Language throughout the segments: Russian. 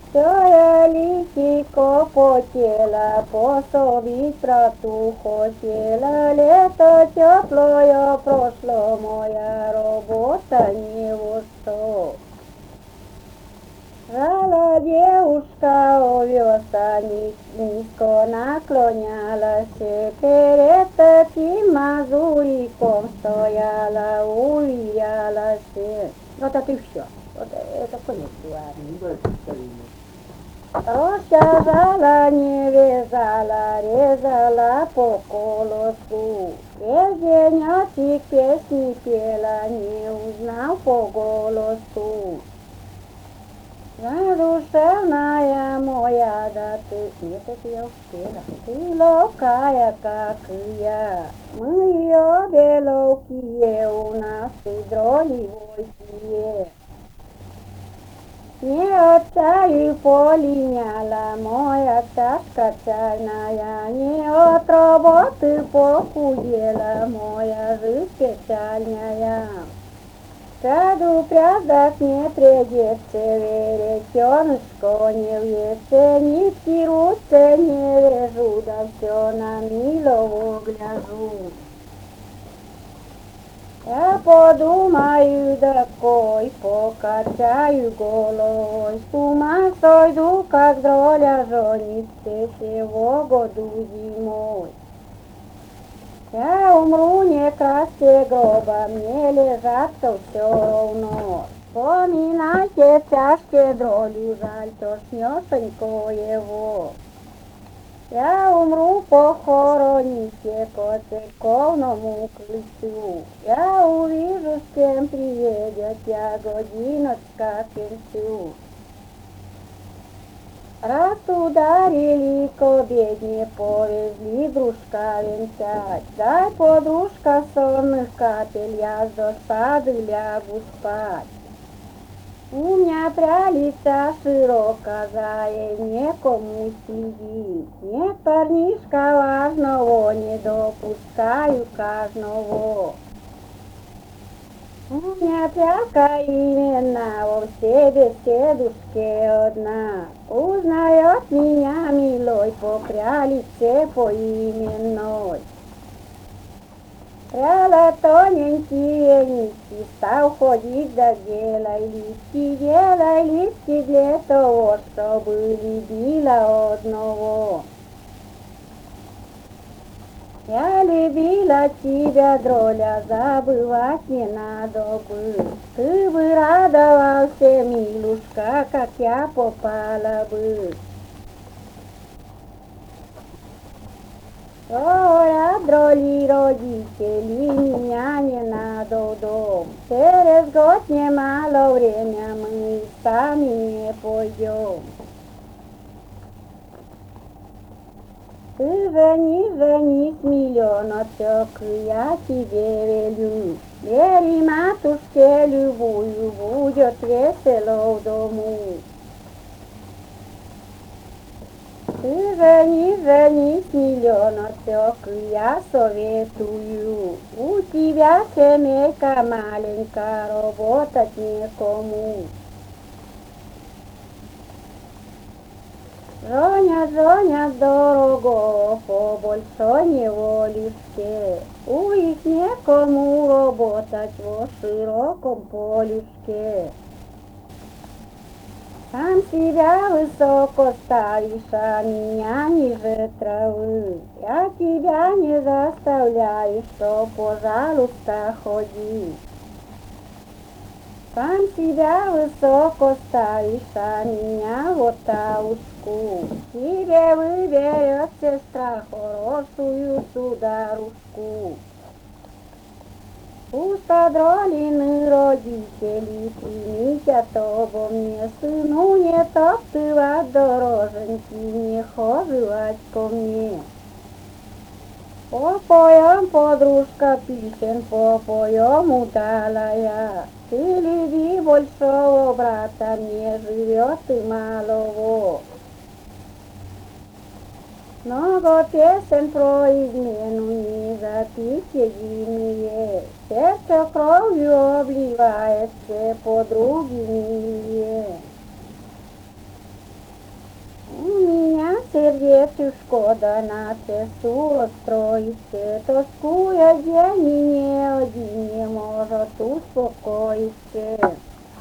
Вчора лисичко потела, пособить брату хотела. Лето теплое прошло, моя работа не во что. Жала девушка овеса, низко наклонялась, перед таким мазуриком стояла, уверялась. Вот это и все. Вот это конец главный. Растяжала, не вязала, резала по колосу. Весь денечек песни пела, не узнал по голосу. Задушевная моя, да ты, нет, это я успела. Ты ловкая, как и я. Мы ее белокие, у нас и дроли войские. Не отчаю полиняла моя чашка чайная, не от работы похудела моя жизнь печальная. Сяду прядок не придется веретенышко не вьется, нитки руце не вяжу, да все на милого гляжу. Я подумаю такой, покачаю головой, с ума сойду, как дроля женится сего году зимой. Я умру, не красьте гроба, мне лежать-то все равно. Вспоминайте тяжкие дроли, жаль, тошнёшенько его. Я умру, похороните по церковному крыльцу. Я увижу, с кем приедет ягодиночка к концу. Раз ударили к обедне, повезли дружка венчать. Дай, подружка, сонных капель, я с досады лягу спать. У меня прялица широкая, некому следить. Нет парнишка важного, не допускаю каждого. У меня прялка именно во всей беседушке одна. Узнает меня, милой, по прялице поименной. Пряла тоненькие нитки, стал ходить, да делай литки для того, чтобы любила одного. Я любила тебя, дроля, забывать не надо бы. Ты бы радовался, милушка, как я попала бы. Ой, дроли родители, меня не надо в дом. Через год немало время мы сами не пойдем. Ты женись, миллионочек, я тебе велю. Бери матушке любую, будет весело в дому. Ты женись, миллионочек, я советую. У тебя семейка маленькая, работать некому. Жоня, дорого, по большой неволюшке. У их некому работать во широком полюшке. Сам себя высоко ставишь, а меня ниже травы. Я тебя не заставляю, что, пожалуйста, ходи. Сам себя высоко ставишь, а меня вот таушку. Тебе выберет сестра хорошую сударушку. Пустодролины родители, примите обо мне, сыну не топтывать дороженьки, не хоживать ко мне. Попоем, подружка, писем, попоем, удалая. Ты люби большого брата, не живет и малого. Много песен про измену не запить единые. Сердце кровью обливается, подруги милые. сердечушко да на часу строїться, тоскує день і не один не може успокоїться.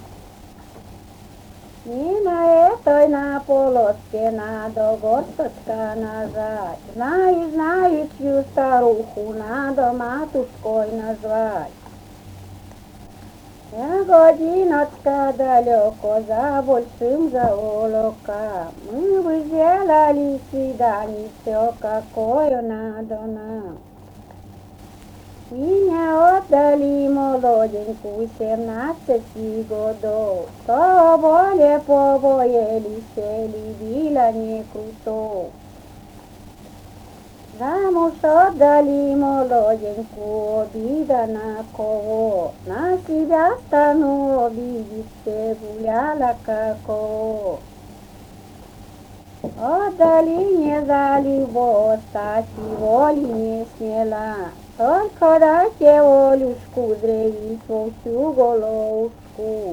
И на этой на полоске надо горсточка нажать. Знающую старуху надо матушкой назвать. Годиночка далеко за большим заволоком. Мы бы сделали свидание, все какое надо нам. Меня отдали молоденькую 17 годов, то более побоялись, любила не круто. Замуж отдали молоденькую, обида на кого, на себя стану обидеться, гуляла како. Отдали не за любовь, стать воли не сняла. Только дайте Олюшку древить во всю головушку.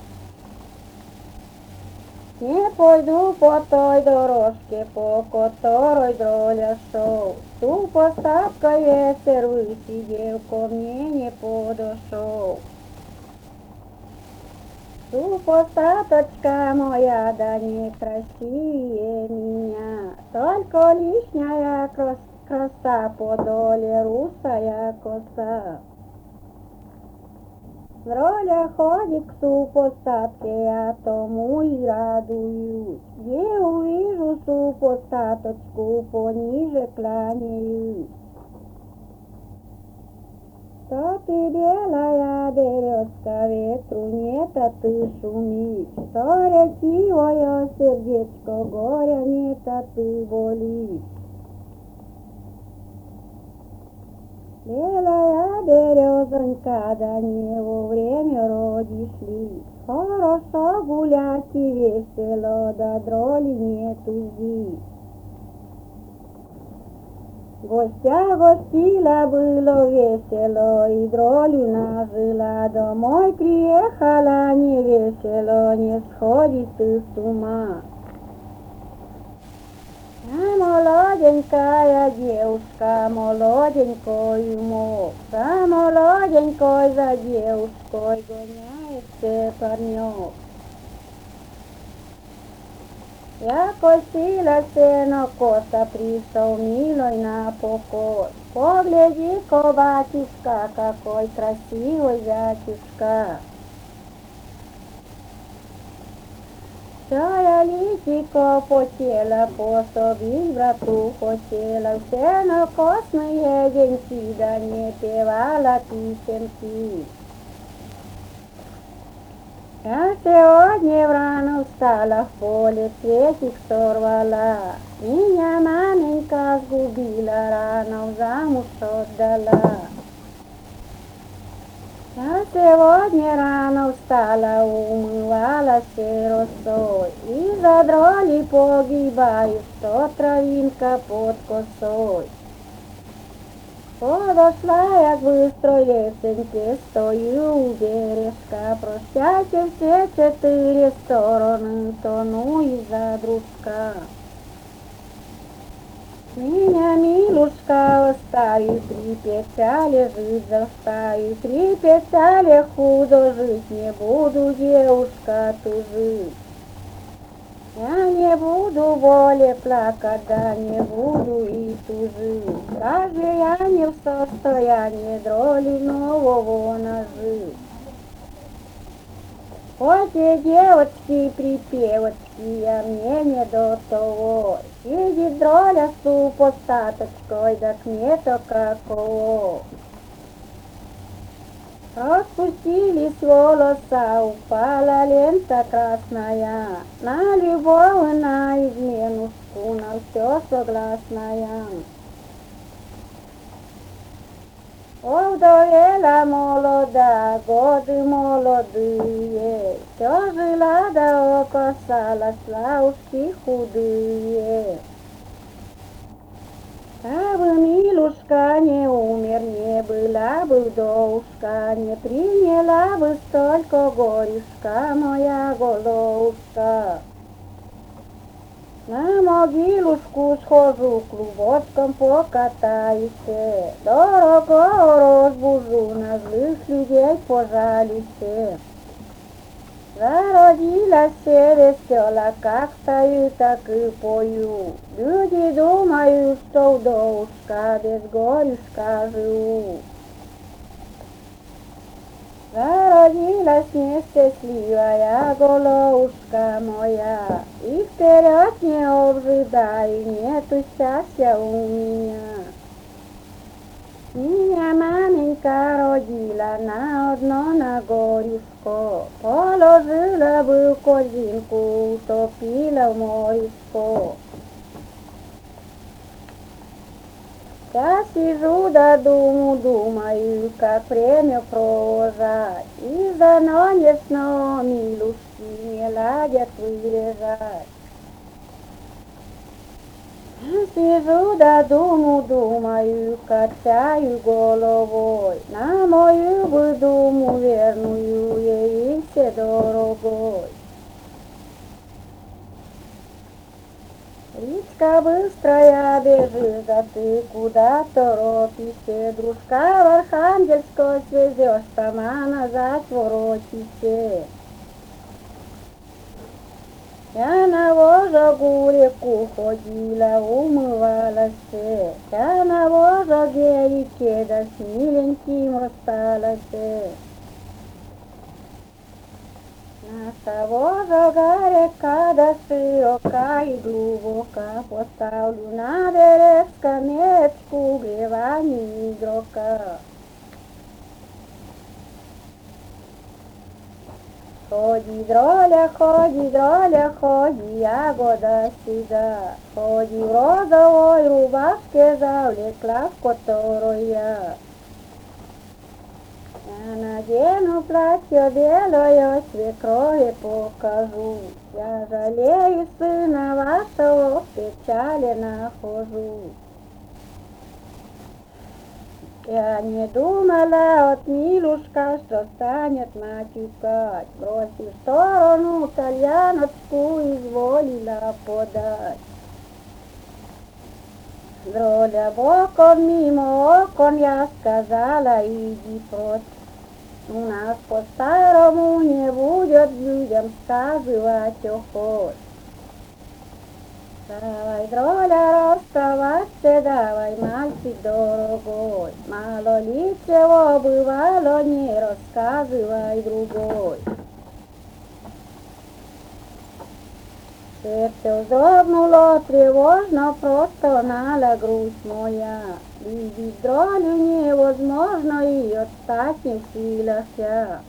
Не пойду по той дорожке, по которой дроля шел. Супостаткой ветер высидел, ко мне не подошел. Супостаточка моя, да не красивее меня, только лишняя краса по доле русая коса. Дроля ходит к супостатке, я тому и радуюсь. Где увижу супостаточку, пониже кланяюсь. Что ты, белая березка, ветру нет, а ты шумишь. Что ретивое сердечко, горя нет, а ты болишь. Белая березонька, да не вовремя родишь ли. Хорошо гулять и весело, да дроли нету здесь. Гостя гостила, было весело, и дролю нажила. Домой приехала не весело, не сходит ты с ума. А молоденькая девушка, молоденькую мог, за молоденькой, за девушкой гоняется парнек. Я косила сено коса, пришел милой на покой. Погляди-ка, батюшка, какой красивый зятюшка. Все я личико потела, пособить брату хотела, сено косные деньки, да не певала песенки. Я сегодня рано встала, в поле цветик сорвала. Меня маменька сгубила, рано замуж отдала. Я сегодня рано встала, умывалась росой, и за дроли погибаю, что травинка под косой. Подошла я к быстрой лесенке, стою у бережка. Прощайте все 4 стороны, тону из-за дружка. Меня, милушка, остави, 3 печали жить застави, 3 печали худо жить, не буду, девушка, тужить. Я не буду более плакать, да не буду и тужить. Даже я не в состоянии дроли нового нажить. Пойте, девочки, припевочки, а мне не до того. Сидит дроля с супостаточкой, да к мне-то какого. Распустились волоса, упала лента красная, на любовь, на изменушку, на все согласная. Овдовела молода, годы молодые, все жила да окасалась, лавушки худые. Кабы милушка не умер, не была бы вдовушка, не приняла бы столько горюшка моя головушка. На могилушку схожу, клубочком покатаюсь, дорого разбужу, на злых людей пожалюсь. Зародилась весела, как стою, так и пою. Люди думают, что вдовушка без горюшка живу. Зародилась несчастливая головушка моя, и вперед не обжидаю, нету счастья у меня. Меня маменька родила на одно на горюшко, положила бы корзинку, утопила в морюшко. Я сижу да думаю, как время провожать, и за нонесно милушки не ладят вылежать. Сижу да думаю, качаю головой, на мою бы думу верную ей все дорогой. Речка быстрая бежит, а ты куда торопишься, дружка в Архангельско свезешь, сама назад воротишься. Я на Волжогу реку ходила, умывалась, я на Волжоге реке, да с миленьким рассталась. Наша Волжога река, да широка и глубока, поставлю на берег скамеечку, гревание игрока. Ходи, дролля, ходи, ягода сюда. Ходи в розовой рубашке, завлекла, в которой я. Я надену платье белое, свекрови покажу. Я жалею сына вашего, в печали нахожу. Я не думала от милушка, что станет матюкать. Бросив в сторону тальяночку, изволила подать. Дроля боком мимо окон, я сказала, иди прочь. У нас по-старому не будет людям сказывать охот. Давай, дроля, расставаться, давай, мальчик дорогой. Мало ли чего бывало, не рассказывай другой. Сердце вздрогнуло тревожно, простонала грудь моя. Любить дролю невозможно, и отстать не в силах я.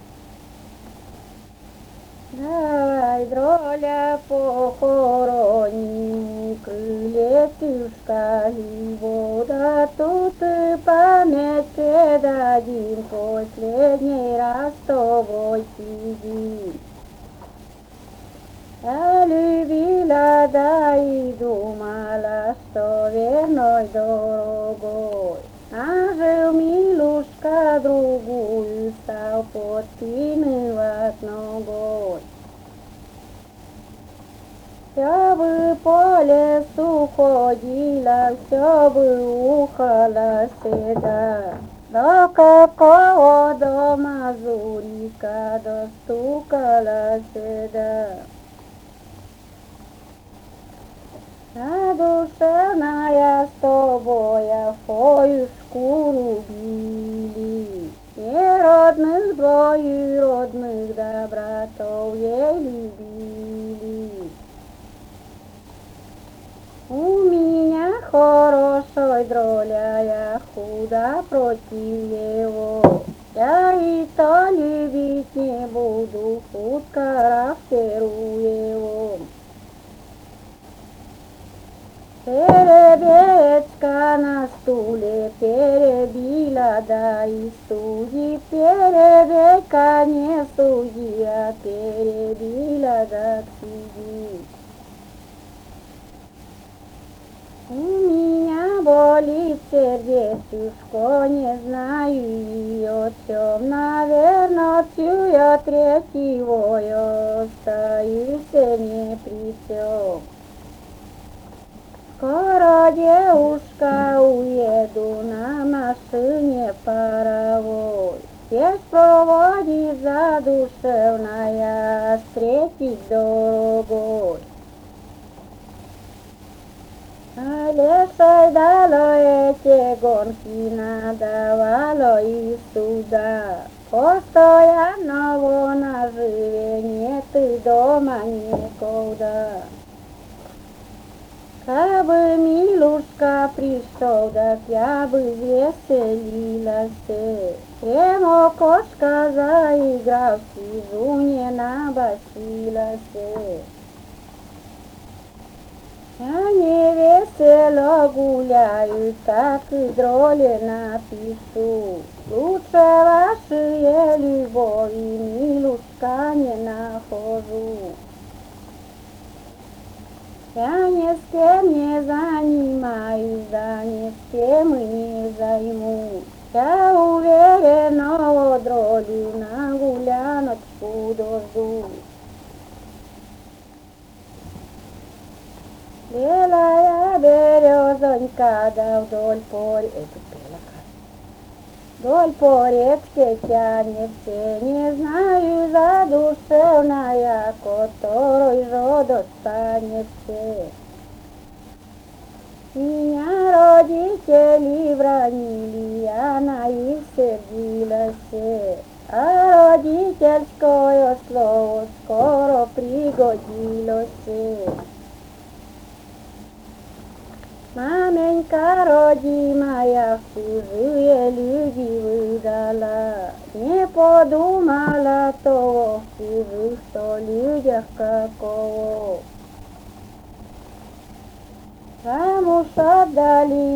Давай, дроля, похорони, крылетюшка его, да тут и память предадим, последний раз с тобой сидим. Я любила, да и думала, что верной дорогой. Нажил милушка другую, стал подкинывать ногой. Все бы по лесу ходила, все бы ухала седа. До какого дома Зурика достукала седа. Задушевная с тобой афою шкуру били, не родных двоюродных, да братов ей любили. У меня хорошой дроля, я худа против его, я и то любить не буду, худ характеру его. Перебечка на стуле перебила, да и судьи, перебейка не судьи, а перебила, да сиди. У меня болит сердечушко, не знаю и о чем, наверно, чуя третьего, остаюсь не при чем. Скоро, девушка, уеду на машине паровой. Здесь проводит задушевная, встретить дорогой. А лешей дало эти гонки, надавало и суда. Постоянного наживе нет и дома никуда. Кабы Милушка пришел, так я бы веселилась. Крем окошко заиграл, сижу не набасилась. Я не весело гуляю, так и дроли напишу. Лучше вашей любови, Милушка, не нахожу. Я ни с кем не занимаюсь, да ни с кем и не займусь. Я уверенно дролю на гуляночку дождусь. Белая березонька, да вдоль вдоль по речке тянется, не знаю, задушевная, которой же достанется. Меня родители бранили, я на их сердилась, а родительское слово скоро пригодилось. Маменька родимая в чужие люди выдала, не подумала того в чужих-то людях какого. Замуж отдали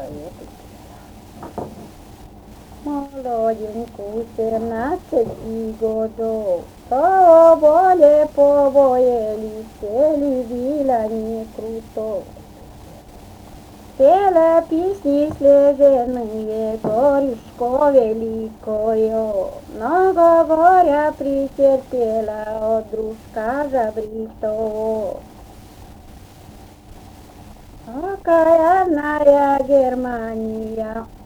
молоденькую 17 годов, того более побоялись, любила не круто. Пела песни слезерные, горюшко великое, много горя претерпела от дружка забритого. Окаянная Германия